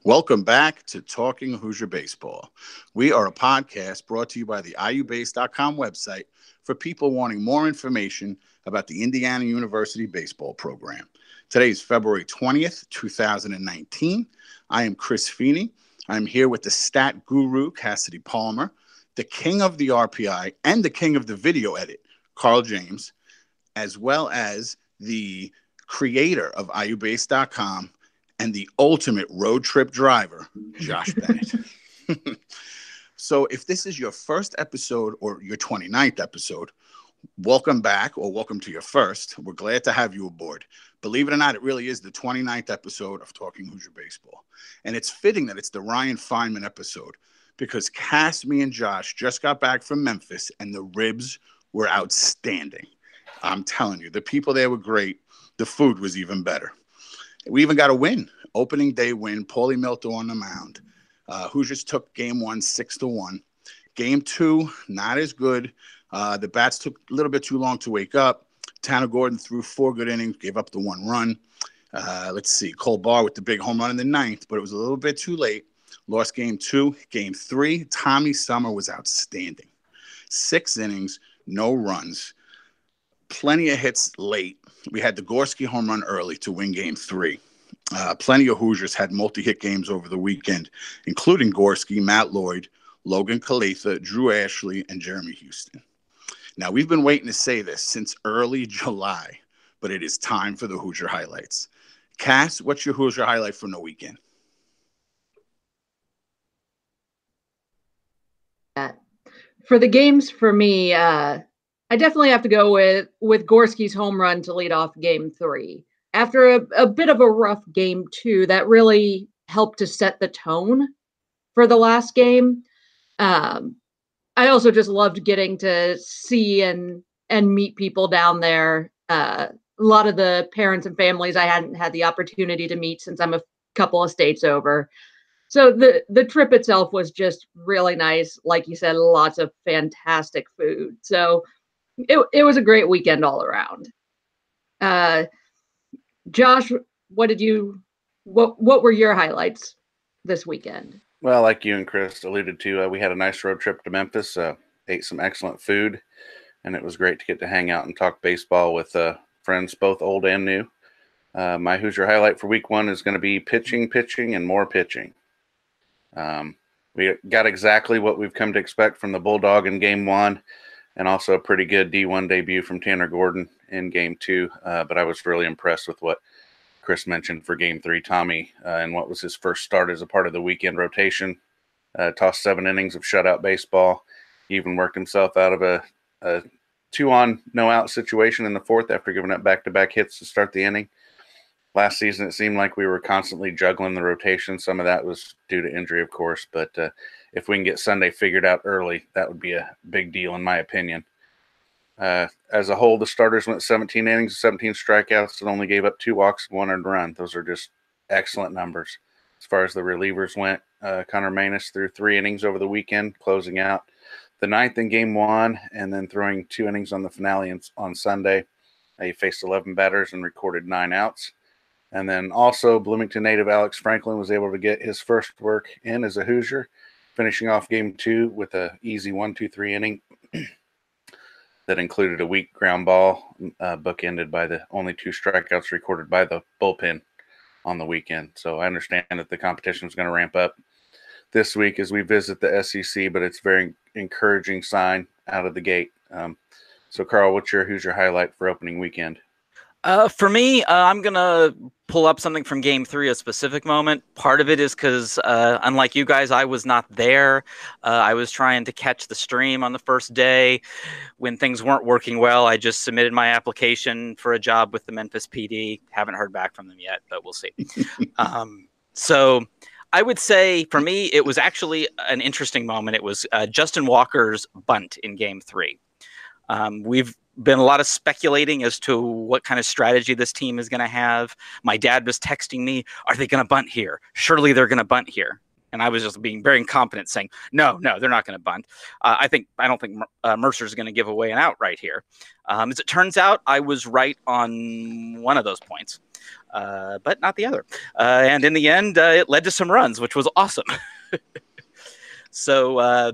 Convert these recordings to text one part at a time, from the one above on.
Welcome back to Talking Hoosier Baseball. We are a podcast brought to you by the IUBase.com website for people wanting more information about the Indiana University baseball program. Today is February 20th, 2019. I am Chris Feeney. I'm here with the stat guru, Cassidy Palmer, the king of the RPI and the king of the video edit, Carl James, as well as the creator of IUBase.com and the ultimate road trip driver, Josh Bennett. So if this is your first episode or your 29th episode, welcome back or welcome to your first. We're glad to have you aboard. Believe it or not, it really is the 29th episode of Talking Hoosier Baseball. And it's fitting that it's the Ryan Feynman episode because Cass, me, and Josh just got back from Memphis and the ribs were outstanding. I'm telling you, the people there were great. The food was even better. We even got a win, opening day win, Paulie Milto on the mound. Hoosiers took game 1, 6-1. Game 2, not as good. The bats took a little bit too long to wake up. Tanner Gordon threw 4 good innings, gave up the 1 run. Let's see, Cole Barr with the big home run in the 9th, but it was a little bit too late. Lost game 2. Game 3, Tommy Summer was outstanding. 6 innings, no runs. Plenty of hits late. We had the Gorski home run early to win game 3. Plenty of Hoosiers had multi-hit games over the weekend, including Gorski, Matt Lloyd, Logan Calatha, Drew Ashley, and Jeremy Houston. Now, we've been waiting to say this since early July, but it is time for the Hoosier highlights. Cass, what's your Hoosier highlight from the weekend? For the games, for me, I definitely have to go with Gorski's home run to lead off game 3. After a bit of a rough game 2, that really helped to set the tone for the last game. I also just loved getting to see and meet people down there. A lot of the parents and families I hadn't had the opportunity to meet since I'm a couple of states over. So the trip itself was just really nice. Like you said, lots of fantastic food. So it was a great weekend all around. Josh, what were your highlights this weekend? Well, like you and Chris alluded to, we had a nice road trip to Memphis, ate some excellent food, and it was great to get to hang out and talk baseball with friends, both old and new. My Hoosier highlight for week 1 is going to be pitching, and more pitching. We got exactly what we've come to expect from the Bulldog in game 1, and also a pretty good D1 debut from Tanner Gordon in game 2. But I was really impressed with what Chris mentioned for game 3. Tommy, and what was his first start as a part of the weekend rotation, tossed 7 innings of shutout baseball. He even worked himself out of a 2-on, no-out situation in the 4th after giving up back-to-back hits to start the inning. Last season, it seemed like we were constantly juggling the rotation. Some of that was due to injury, of course, but if we can get Sunday figured out early, that would be a big deal in my opinion. As a whole, the starters went 17 innings, 17 strikeouts, and only gave up 2 walks and 1 earned run. Those are just excellent numbers. As far as the relievers went, Connor Manus threw 3 innings over the weekend, closing out the 9th in game 1, and then throwing 2 innings on the finale on Sunday. He faced 11 batters and recorded 9 outs. And then also Bloomington native Alex Franklin was able to get his first work in as a Hoosier, finishing off game 2 with an easy 1-2-3 inning that included a weak ground ball, bookended by the only 2 strikeouts recorded by the bullpen on the weekend. So I understand that the competition is going to ramp up this week as we visit the SEC, but it's a very encouraging sign out of the gate. So Carl, what's your Hoosier highlight for opening weekend? For me, I'm going to pull up something from game 3, a specific moment. Part of it is because, unlike you guys, I was not there. I was trying to catch the stream on the first day. When things weren't working well, I just submitted my application for a job with the Memphis PD. Haven't heard back from them yet, but we'll see. So I would say, for me, it was actually an interesting moment. It was Justin Walker's bunt in game 3. We've been a lot of speculating as to what kind of strategy this team is going to have. My dad was texting me, are they going to bunt here? Surely they're going to bunt here. And I was just being very confident saying, no, they're not going to bunt. I don't think Mercer's going to give away an out right here. As it turns out, I was right on one of those points. but not the other. And in the end, it led to some runs, which was awesome. So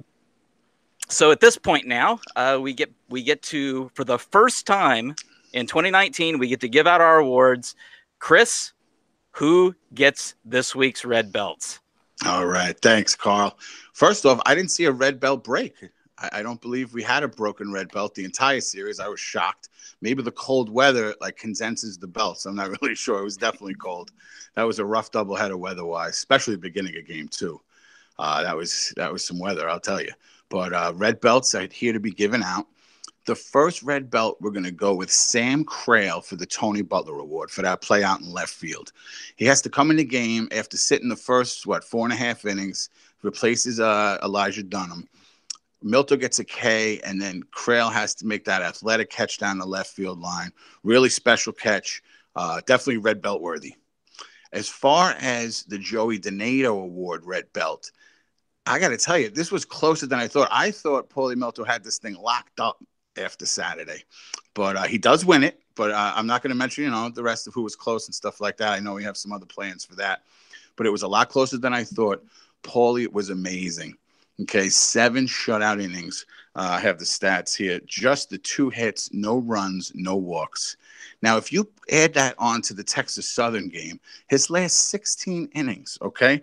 at this point now, we get to, for the first time in 2019, we get to give out our awards. Chris, who gets this week's red belts? All right. Thanks, Carl. First off, I didn't see a red belt break. I don't believe we had a broken red belt the entire series. I was shocked. Maybe the cold weather condenses the belts. I'm not really sure. It was definitely cold. That was a rough doubleheader weather-wise, especially the beginning of game 2. That was some weather, I'll tell you. But red belts are here to be given out. The first red belt, we're going to go with Sam Crail for the Tony Butler Award for that play out in left field. He has to come in the game after sitting the first, 4.5 innings, replaces Elijah Dunham. Milto gets a K, and then Crail has to make that athletic catch down the left field line. Really special catch. Definitely red belt worthy. As far as the Joey Donato Award red belt, I got to tell you, this was closer than I thought. I thought Paulie Milto had this thing locked up after Saturday, but he does win it. But I'm not going to mention, the rest of who was close and stuff like that. I know we have some other plans for that, but it was a lot closer than I thought. Paulie was amazing. Okay, 7 shutout innings. I have the stats here. Just the 2 hits, no runs, no walks. Now, if you add that on to the Texas Southern game, his last 16 innings,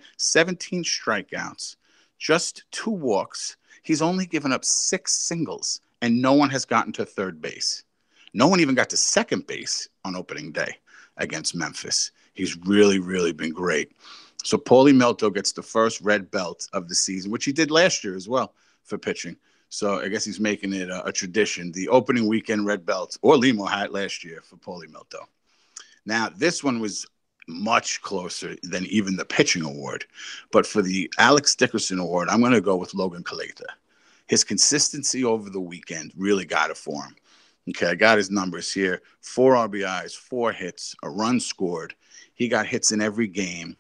17 strikeouts, just 2 walks. He's only given up 6 singles, and no one has gotten to third base. No one even got to second base on opening day against Memphis. He's really, really been great. So Paulie Milto gets the first red belt of the season, which he did last year as well for pitching. So I guess he's making it a tradition. The opening weekend red belt, or Limo had last year for Paulie Milto. Now, this one was much closer than even the pitching award. But for the Alex Dickerson Award, I'm going to go with Logan Caleta. His consistency over the weekend really got it for him. Okay, I got his numbers here. 4 RBIs, 4 hits, a run scored. He got hits in every game.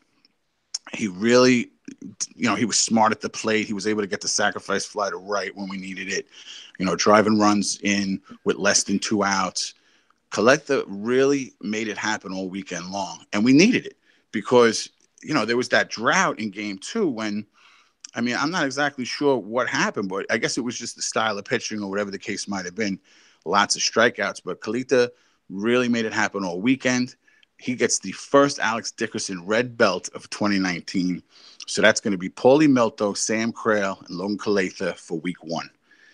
He really, he was smart at the plate. He was able to get the sacrifice fly to right when we needed it. Driving runs in with less than 2 outs. Caleta really made it happen all weekend long. And we needed it because, there was that drought in game 2 when, I'm not exactly sure what happened, but I guess it was just the style of pitching or whatever the case might have been. Lots of strikeouts, but Caleta really made it happen all weekend. He gets the first Alex Dickerson red belt of 2019. So that's going to be Paulie Milto, Sam Crail, and Logan Caleta for week 1.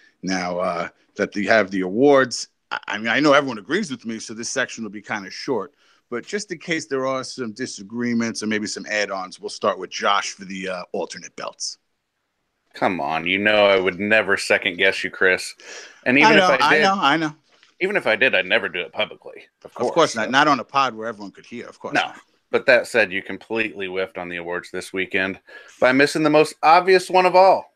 Now that you have the awards, I know everyone agrees with me, so this section will be kind of short. But just in case there are some disagreements or maybe some add-ons, we'll start with Josh for the alternate belts. Come on, I would never second guess you, Chris. And even if I did, I know. Even if I did, I'd never do it publicly. Of course not. Not on a pod where everyone could hear. Of course not. But that said, you completely whiffed on the awards this weekend by missing the most obvious one of all.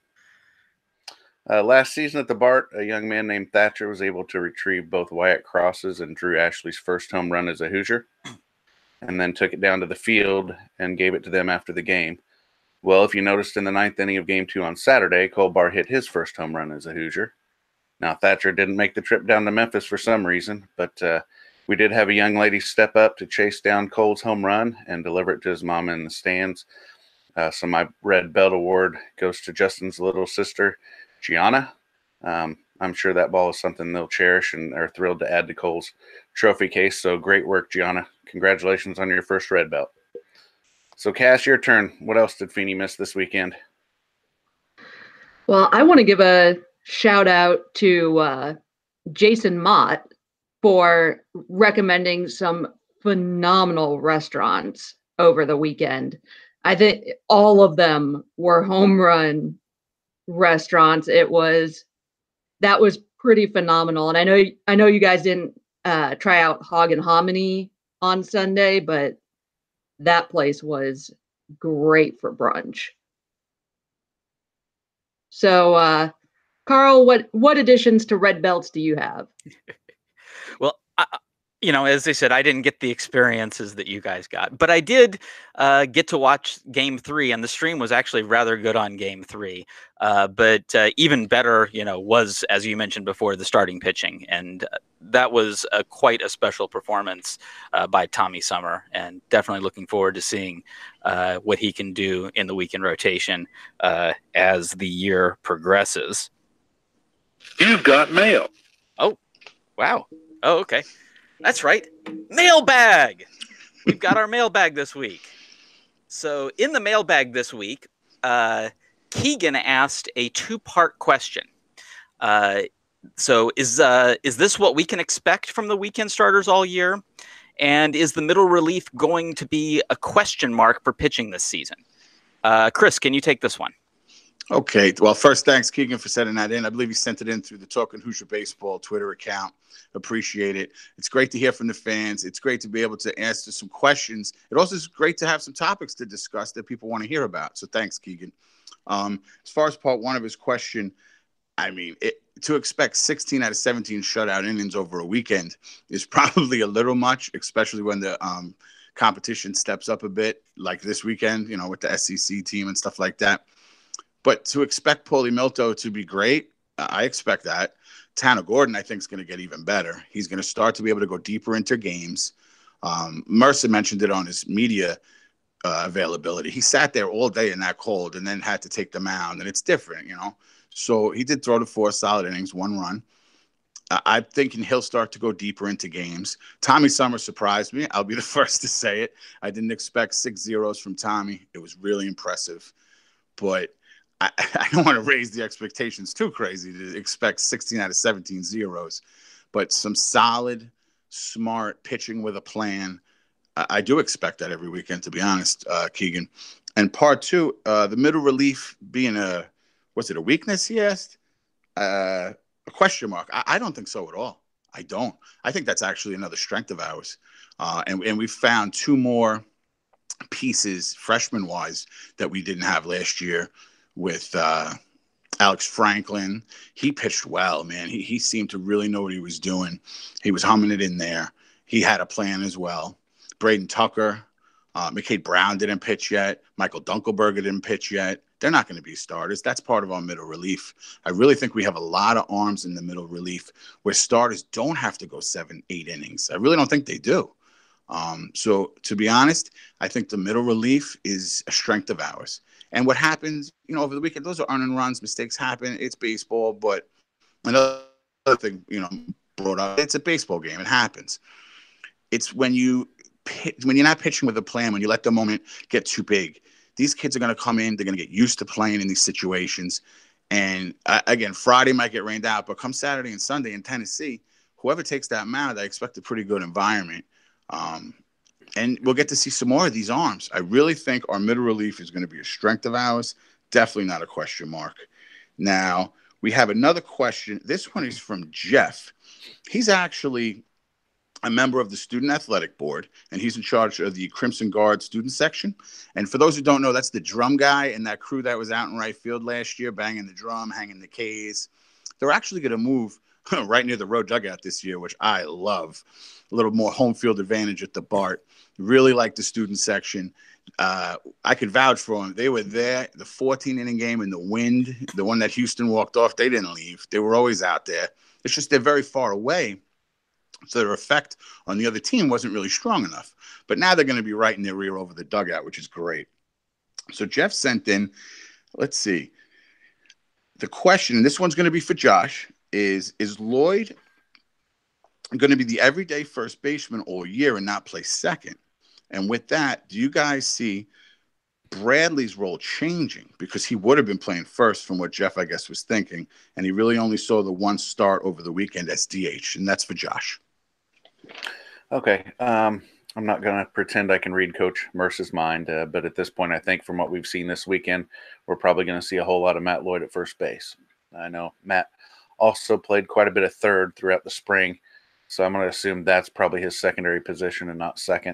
Last season at the Bart, a young man named Thatcher was able to retrieve both Wyatt Cross's and Drew Ashley's first home run as a Hoosier, and then took it down to the field and gave it to them after the game. Well, if you noticed in the 9th inning of Game 2 on Saturday, Cole Bart hit his first home run as a Hoosier. Now, Thatcher didn't make the trip down to Memphis for some reason, but we did have a young lady step up to chase down Cole's home run and deliver it to his mama in the stands. So my red belt award goes to Justin's little sister, Gianna. I'm sure that ball is something they'll cherish and are thrilled to add to Cole's trophy case. So great work, Gianna. Congratulations on your first red belt. So, Cass, your turn. What else did Feeney miss this weekend? Well, I want to give a shout out to Jason Mott for recommending some phenomenal restaurants over the weekend. I think all of them were home run restaurants. That was pretty phenomenal. And I know you guys didn't try out Hog and Hominy on Sunday, but that place was great for brunch. So, Carl, what additions to red belts do you have? Well, As they said, I didn't get the experiences that you guys got, but I did get to watch Game 3, and the stream was actually rather good on Game 3. But even better, was, as you mentioned before, the starting pitching, and that was quite a special performance by Tommy Summer, and definitely looking forward to seeing what he can do in the weekend rotation as the year progresses. You've got mail. Oh, wow. Oh, okay. That's right. Mailbag. We've got our mailbag this week. So in the mailbag this week, Keegan asked a 2-part question. So is this what we can expect from the weekend starters all year? And is the middle relief going to be a question mark for pitching this season? Chris, can you take this one? Okay. Well, first, thanks, Keegan, for sending that in. I believe he sent it in through the Talking Hoosier Baseball Twitter account. Appreciate it. It's great to hear from the fans. It's great to be able to answer some questions. It also is great to have some topics to discuss that people want to hear about. So thanks, Keegan. As far as part one of his question, I mean, to expect 16 out of 17 shutout innings over a weekend is probably a little much, especially when the competition steps up a bit, like this weekend, with the SEC team and stuff like that. But to expect Paulie Milto to be great, I expect that. Tanner Gordon, I think, is going to get even better. He's going to start to be able to go deeper into games. Mercer mentioned it on his media availability. He sat there all day in that cold and then had to take the mound, and it's different, So he did throw to 4 solid innings, 1 run. I'm thinking he'll start to go deeper into games. Tommy Summer surprised me. I'll be the first to say it. I didn't expect 6 zeros from Tommy. It was really impressive. But I don't want to raise the expectations too crazy to expect 16 out of 17 zeros. But some solid, smart pitching with a plan. I do expect that every weekend, to be honest, Keegan. And part two, the middle relief being a weakness, he asked? A question mark. I don't think so at all. I don't. I think that's actually another strength of ours. And we found 2 more pieces, freshman-wise, that we didn't have last year with Alex Franklin. He pitched well, man. He seemed to really know what he was doing. He was humming it in there. He had a plan as well. Braden Tucker, McCade Brown didn't pitch yet. Michael Dunkelberger didn't pitch yet. They're not going to be starters. That's part of our middle relief. I really think we have a lot of arms in the middle relief where starters don't have to go 7, 8 innings. I really don't think they do. So to be honest, I think the middle relief is a strength of ours. And what happens, over the weekend, those are earning runs. Mistakes happen. It's baseball. But another thing, brought up, it's a baseball game. It happens. It's when you're not pitching with a plan, when you let the moment get too big. These kids are going to come in. They're going to get used to playing in these situations. And again, Friday might get rained out, but come Saturday and Sunday in Tennessee, whoever takes that mound, I expect a pretty good environment. And we'll get to see some more of these arms. I really think our middle relief is going to be a strength of ours. Definitely not a question mark. Now, we have another question. This one is from Jeff. He's actually a member of the Student Athletic Board, and he's in charge of the Crimson Guard student section. And for those who don't know, that's the drum guy and that crew that was out in right field last year, banging the drum, hanging the K's. They're actually going to move right near the road dugout this year, which I love. A little more home field advantage at the BART. Really like the student section. I could vouch for them. They were there, the 14-inning game in the wind, the one that Houston walked off, they didn't leave. They were always out there. It's just they're very far away, so their effect on the other team wasn't really strong enough. But now they're going to be right in their rear over the dugout, which is great. So Jeff sent in, let's see. The question, and this one's going to be for Josh, is Lloyd going to be the everyday first baseman all year and not play second? And with that, do you guys see Bradley's role changing? Because he would have been playing first from what Jeff, I guess, was thinking. And he really only saw the one start over the weekend as DH. And that's for Josh. Okay. I'm not going to pretend I can read Coach Mercer's mind. But at this point, I think from what we've seen this weekend, we're probably going to see a whole lot of Matt Lloyd at first base. I know Matt also played quite a bit of third throughout the spring. So I'm going to assume that's probably his secondary position and not second.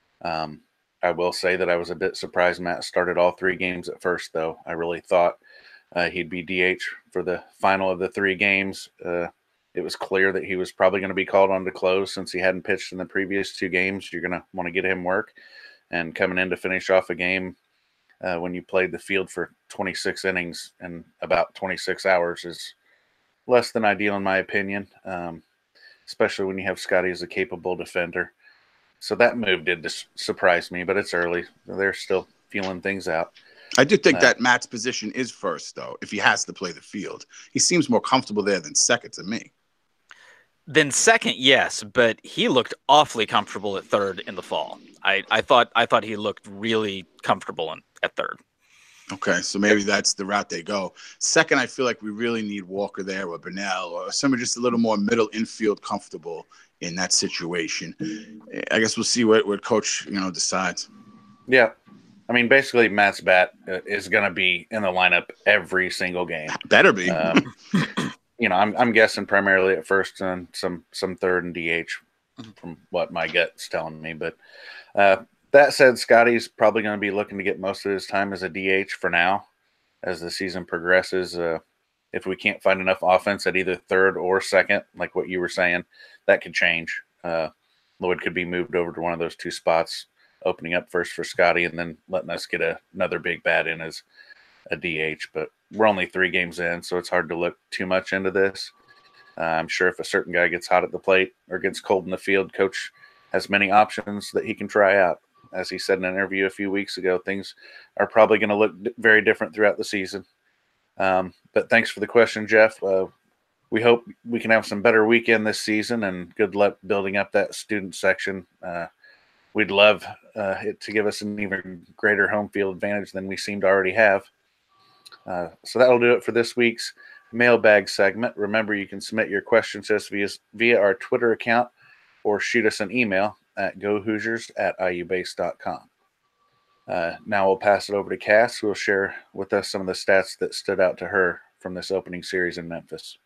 I will say that I was a bit surprised Matt started all 3 games at first, though. I really thought he'd be DH for the final of the 3 games. it was clear that he was probably going to be called on to close since he hadn't pitched in the previous 2 games. You're going to want to get him work. And coming in to finish off a game when you played the field for 26 innings in about 26 hours is less than ideal in my opinion, especially when you have Scotty as a capable defender. So that move did surprise me, but it's early. They're still feeling things out. I do think that Matt's position is first, though, if he has to play the field. He seems more comfortable there than second to me. Then second, yes, but he looked awfully comfortable at third in the fall. I thought he looked really comfortable at third. Okay, so maybe that's the route they go. Second, I feel like we really need Walker there or Burnell or somebody just a little more middle infield comfortable in that situation. I guess we'll see what Coach decides. Yeah. I mean, basically, Matt's bat is going to be in the lineup every single game. Better be. I'm guessing primarily at first and some third and DH from what my gut's telling me. But that said, Scotty's probably going to be looking to get most of his time as a DH for now as the season progresses. If we can't find enough offense at either third or second, like what you were saying, that could change. Lloyd could be moved over to one of those 2 spots, opening up first for Scotty and then letting us get another big bat in as a DH. But we're only 3 games in, so it's hard to look too much into this. I'm sure if a certain guy gets hot at the plate or gets cold in the field, Coach has many options that he can try out. As he said in an interview a few weeks ago, things are probably going to look very different throughout the season. But thanks for the question, Jeff. We hope we can have some better weekend this season, and good luck building up that student section. We'd love it to give us an even greater home field advantage than we seem to already have. So that'll do it for this week's mailbag segment. Remember, you can submit your questions to us via our Twitter account or shoot us an email at gohoosiers@iubase.com. Now we'll pass it over to Cass, who will share with us some of the stats that stood out to her from this opening series in Memphis.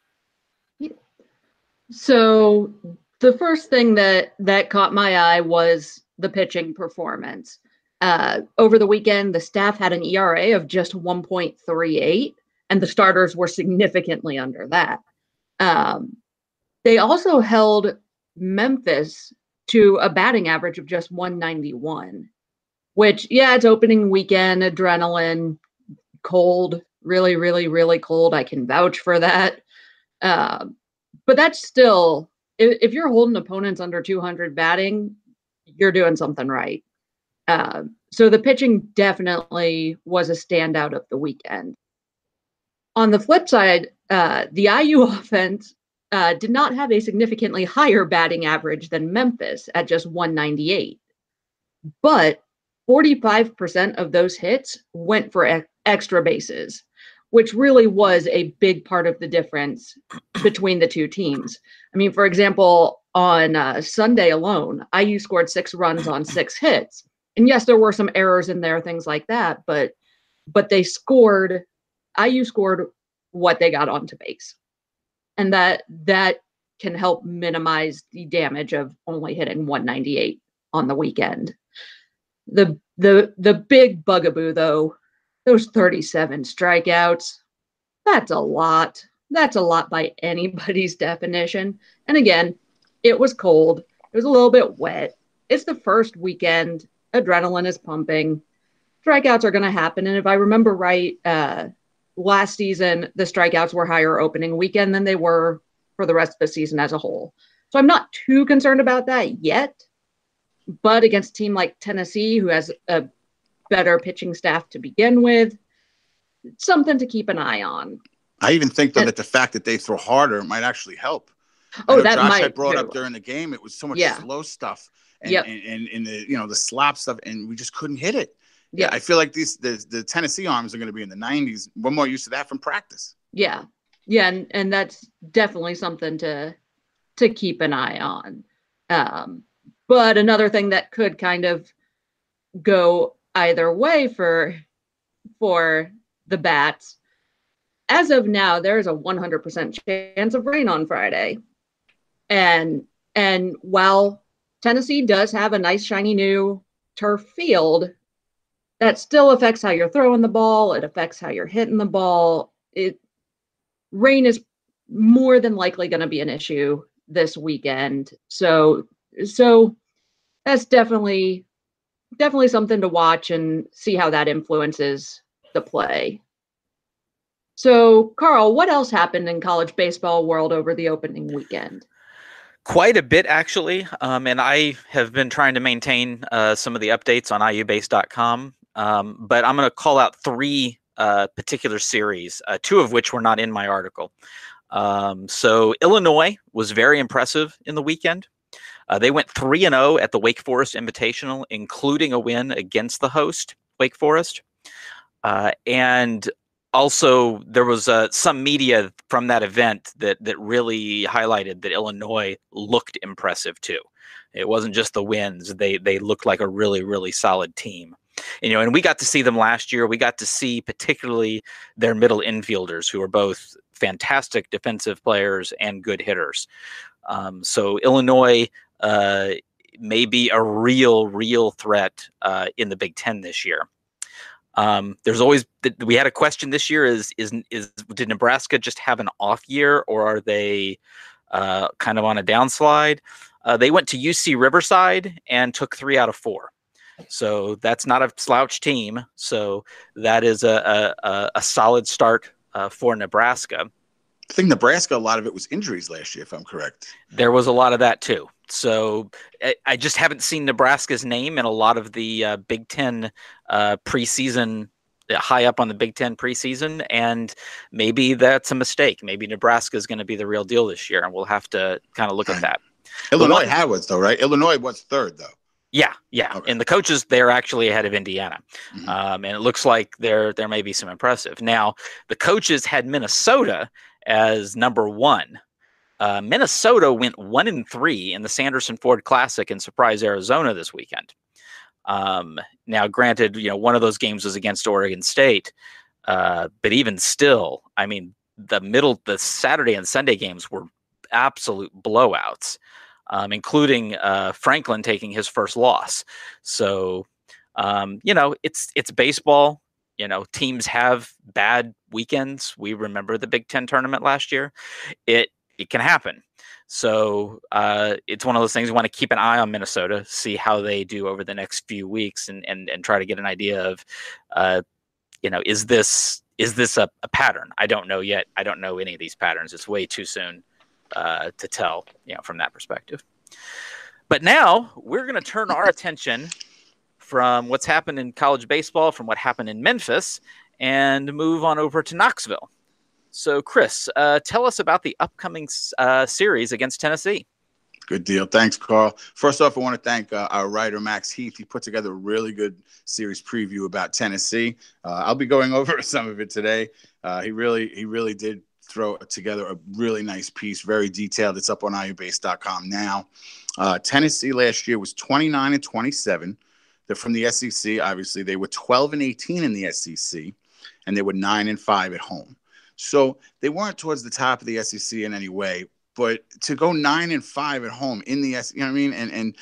So the first thing that caught my eye was the pitching performance. Over the weekend, the staff had an ERA of just 1.38, and the starters were significantly under that. They also held Memphis to a batting average of just 191, which, it's opening weekend, adrenaline, cold, really, really, really cold. I can vouch for that. But that's still, if you're holding opponents under 200 batting, you're doing something right. So the pitching definitely was a standout of the weekend. On the flip side, the IU offense did not have a significantly higher batting average than Memphis at just 198. But 45% of those hits went for extra bases, which really was a big part of the difference between the 2 teams. I mean, for example, on Sunday alone, IU scored 6 runs on 6 hits. And yes, there were some errors in there, things like that, but IU scored what they got onto base. And that can help minimize the damage of only hitting 198 on the weekend. The big bugaboo, though, those 37 strikeouts, that's a lot. That's a lot by anybody's definition. And again, it was cold. It was a little bit wet. It's the first weekend. Adrenaline is pumping. Strikeouts are going to happen. And if I remember right, last season, the strikeouts were higher opening weekend than they were for the rest of the season as a whole. So I'm not too concerned about that yet. But against a team like Tennessee, who has a better pitching staff to begin with, it's something to keep an eye on. I even think, though, that the fact that they throw harder might actually help. That Josh might. Had brought up during the game, it was so much slow stuff and the slap stuff, and we just couldn't hit it. Yeah, I feel like the Tennessee arms are going to be in the 90s. We're more used to that from practice. Yeah, and that's definitely something to keep an eye on. But another thing that could kind of go either way for the Bats, as of now, there's a 100% chance of rain on Friday. And while Tennessee does have a nice, shiny new turf field, that still affects how you're throwing the ball. It affects how you're hitting the ball. Rain is more than likely going to be an issue this weekend. So that's definitely something to watch and see how that influences the play. So, Carl, what else happened in college baseball world over the opening weekend? Quite a bit, actually. And I have been trying to maintain some of the updates on iubase.com. But I'm going to call out three particular series, two of which were not in my article. So Illinois was very impressive in the weekend. They went 3-0 at the Wake Forest Invitational, including a win against the host, Wake Forest. And also, there was some media from that event that really highlighted that Illinois looked impressive too. It wasn't just the wins; they looked like a really, really solid team. And we got to see them last year. We got to see particularly their middle infielders, who are both fantastic defensive players and good hitters. So Illinois may be a real threat in the Big Ten this year. There's always, we had a question this year did Nebraska just have an off year, or are they kind of on a downslide? They went to UC Riverside and took 3 out of 4. So that's not a slouch team. So that is a solid start for Nebraska. I think Nebraska, a lot of it was injuries last year, if I'm correct. There was a lot of that too. So I just haven't seen Nebraska's name in a lot of the Big Ten preseason, high up on the Big Ten preseason, and maybe that's a mistake. Maybe Nebraska is going to be the real deal this year, and we'll have to kind of look at that. Illinois was, though, right? Illinois was third, though. Yeah. Okay. And the coaches, they're actually ahead of Indiana. Mm-hmm. And it looks like there may be some impressive. Now, the coaches had Minnesota as number 1. Minnesota went 1-3 in the Sanderson Ford Classic in Surprise, Arizona this weekend. Now, granted, one of those games was against Oregon State, but even still, I mean, the Saturday and Sunday games were absolute blowouts, including Franklin taking his first loss. So, it's baseball. Teams have bad weekends. We remember the Big Ten tournament last year. It can happen. So it's one of those things we want to keep an eye on Minnesota, see how they do over the next few weeks, and try to get an idea of, is this a pattern? I don't know yet. I don't know any of these patterns. It's way too soon to tell, from that perspective. But now we're going to turn our attention from what's happened in college baseball, from what happened in Memphis, and move on over to Knoxville. So, Chris, tell us about the upcoming series against Tennessee. Good deal. Thanks, Carl. First off, I want to thank our writer, Max Heath. He put together a really good series preview about Tennessee. I'll be going over some of it today. He really did throw together a really nice piece, very detailed. It's up on iubase.com now. Tennessee last year was 29-27. They're from the SEC. Obviously, they were 12-18 in the SEC, and they were 9-5 at home. So they weren't towards the top of the SEC in any way, but to go 9-5 at home in the SEC, and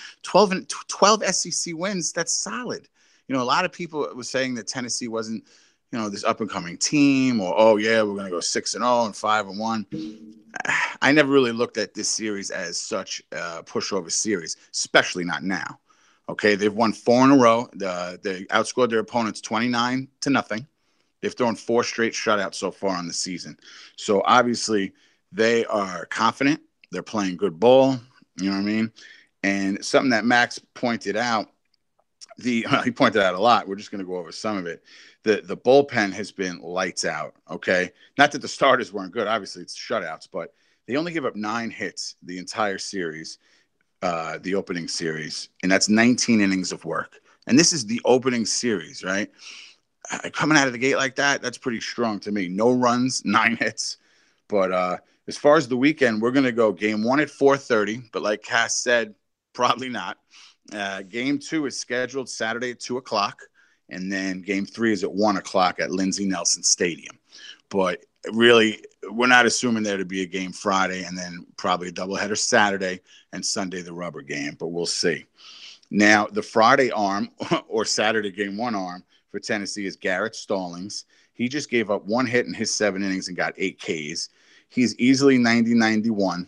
12 SEC wins, that's solid. A lot of people were saying that Tennessee wasn't, this up and coming team, or we're going to go 6-0 and 5-1. I never really looked at this series as such a pushover series, especially not now. Okay, they've won 4 in a row. They outscored their opponents 29-0. They've thrown 4 straight shutouts so far on the season. So obviously they are confident. They're playing good ball. You know what I mean? And something that Max pointed out, he pointed out a lot. We're just going to go over some of it. The bullpen has been lights out. Okay, not that the starters weren't good. Obviously it's shutouts, but they only give up 9 hits the entire series. The opening series, and that's 19 innings of work. And this is the opening series, right? Coming out of the gate like that, that's pretty strong to me. No runs, 9 hits. But as far as the weekend, we're going to go game 1 at 4:30, but like Cass said, probably not. Game 2 is scheduled Saturday at 2 o'clock, and then game 3 is at 1 o'clock at Lindsey Nelson Stadium. But really, we're not assuming there to be a game Friday, and then probably a doubleheader Saturday and Sunday the rubber game, but we'll see. Now, the Friday arm or Saturday game 1 arm for Tennessee is Garrett Stallings. He just gave up 1 hit in his 7 innings and got 8 Ks. He's easily 90-91.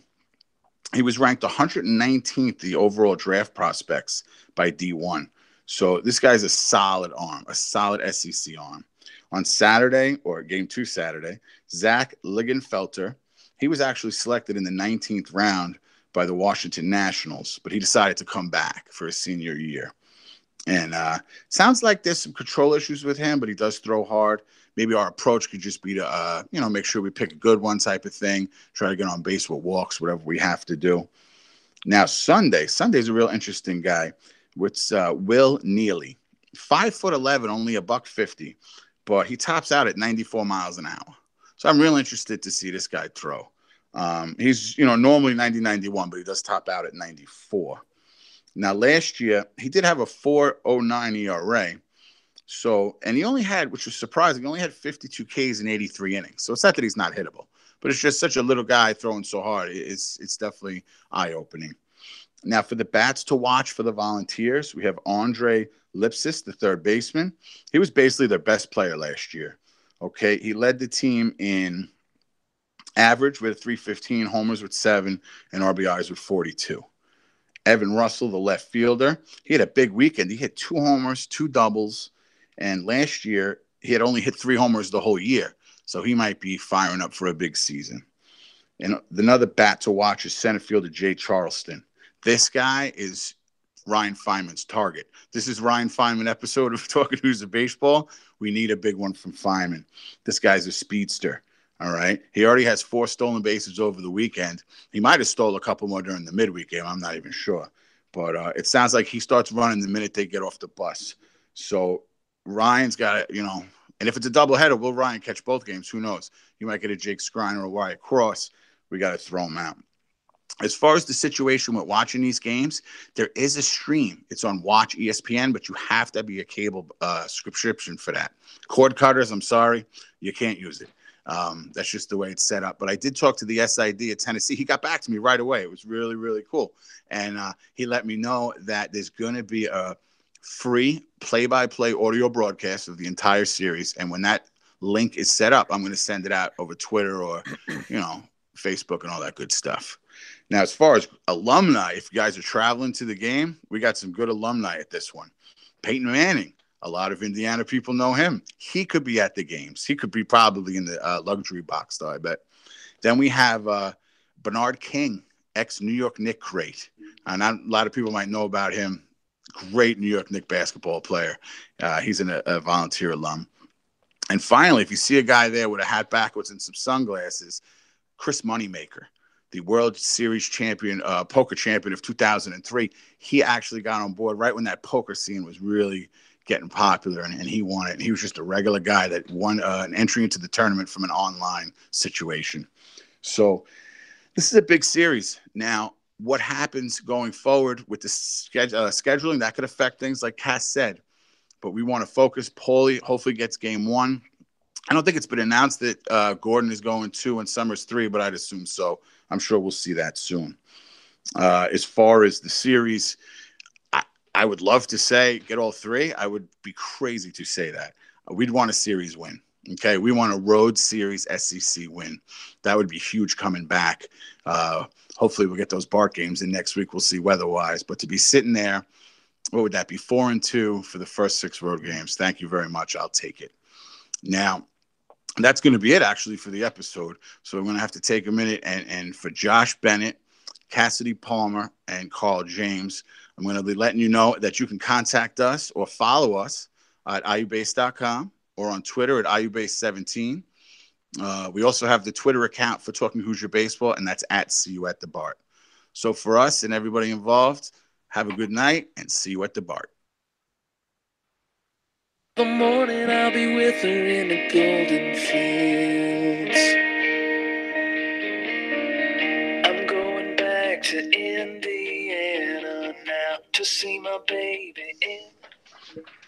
He was ranked 119th the overall draft prospects by D1. So this guy's a solid arm, a solid SEC arm. On Saturday, or game 2 Saturday, Zach Ligenfelter, he was actually selected in the 19th round by the Washington Nationals, but he decided to come back for his senior year. And sounds like there's some control issues with him, but he does throw hard. Maybe our approach could just be to, make sure we pick a good one type of thing, try to get on base with walks, whatever we have to do. Now, Sunday's a real interesting guy. It's Will Neely, 5'11", only $150, but he tops out at 94 miles an hour. So I'm real interested to see this guy throw. He's, normally 90-91, but he does top out at 94. Now, last year, he did have a 4.09 ERA. So, and he only had, which was surprising, he only had 52 Ks in 83 innings. So it's not that he's not hittable, but it's just such a little guy throwing so hard. It's definitely eye-opening. Now, for the bats to watch for the Volunteers, we have Andre Lipsis, the third baseman. He was basically their best player last year. Okay, he led the team in average with 315, homers with 7, and RBIs with 42. Evan Russell, the left fielder, he had a big weekend. He hit 2 homers, 2 doubles, and last year he had only hit 3 homers the whole year. So he might be firing up for a big season. And another bat to watch is center fielder Jay Charleston. This guy is Ryan Feynman's target. This is Ryan Feynman episode of Talking Who's a Baseball. We need a big one from Feynman. This guy's a speedster. All right. He already has 4 stolen bases over the weekend. He might have stole a couple more during the midweek game. I'm not even sure. But it sounds like he starts running the minute they get off the bus. So Ryan's got to, and if it's a doubleheader, will Ryan catch both games? Who knows? You might get a Jake Skrine or a Wyatt Cross. We got to throw him out. As far as the situation with watching these games, there is a stream. It's on Watch ESPN, but you have to be a cable subscription for that. Cord cutters, I'm sorry, you can't use it. That's just the way it's set up. But I did talk to the SID at Tennessee. He got back to me right away. It was really, really cool. And he let me know that there's going to be a free play-by-play audio broadcast of the entire series. And when that link is set up, I'm going to send it out over Twitter or, Facebook and all that good stuff. Now, as far as alumni, if you guys are traveling to the game, we got some good alumni at this one. Peyton Manning. A lot of Indiana people know him. He could be at the games. He could be probably in the luxury box, though, I bet. Then we have Bernard King, ex-New York Knicks great. And a lot of people might know about him. Great New York Knicks basketball player. He's a Volunteer alum. And finally, if you see a guy there with a hat backwards and some sunglasses, Chris Moneymaker, the World Series champion, poker champion of 2003. He actually got on board right when that poker scene was really getting popular, and he won it. And he was just a regular guy that won an entry into the tournament from an online situation. So this is a big series. Now, what happens going forward with the scheduling, that could affect things like Cass said. But we want to focus. Paulie hopefully gets game 1. I don't think it's been announced that Gordon is going 2 and Summers 3, but I'd assume so. I'm sure we'll see that soon. As far as the series, I would love to say get all 3. I would be crazy to say that. We'd want a series win. Okay, we want a road series SEC win. That would be huge coming back. Hopefully we'll get those Bart games in next week. We'll see weather-wise. But to be sitting there, what would that be, 4-2 for the first 6 road games? Thank you very much. I'll take it. Now, that's going to be it, actually, for the episode. So I'm going to have to take a minute. And for Josh Bennett, Cassidy Palmer, and Carl James, I'm going to be letting you know that you can contact us or follow us at iubase.com or on Twitter at iubase17. We also have the Twitter account for Talking Hoosier Baseball, and that's at See You at the Bart. So for us and everybody involved, have a good night and see you at the Bart. The morning I'll be with her in the golden fields. I'm going back to Indiana now to see my baby in